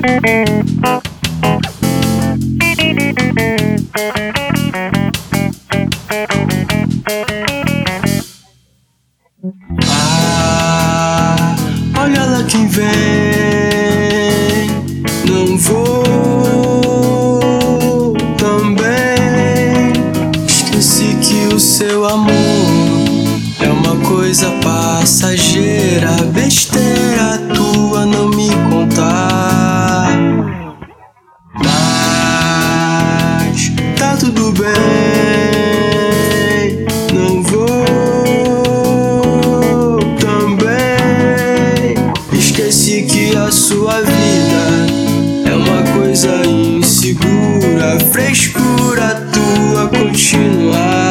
Ah, olha lá quem vem. Não vou também. Esqueci que o seu amor é uma coisa passageira. Besteira tua não me contar. Mas tá tudo bem. Não vou também. Esqueci que a sua vida é uma coisa insegura. Frescura tua continuar.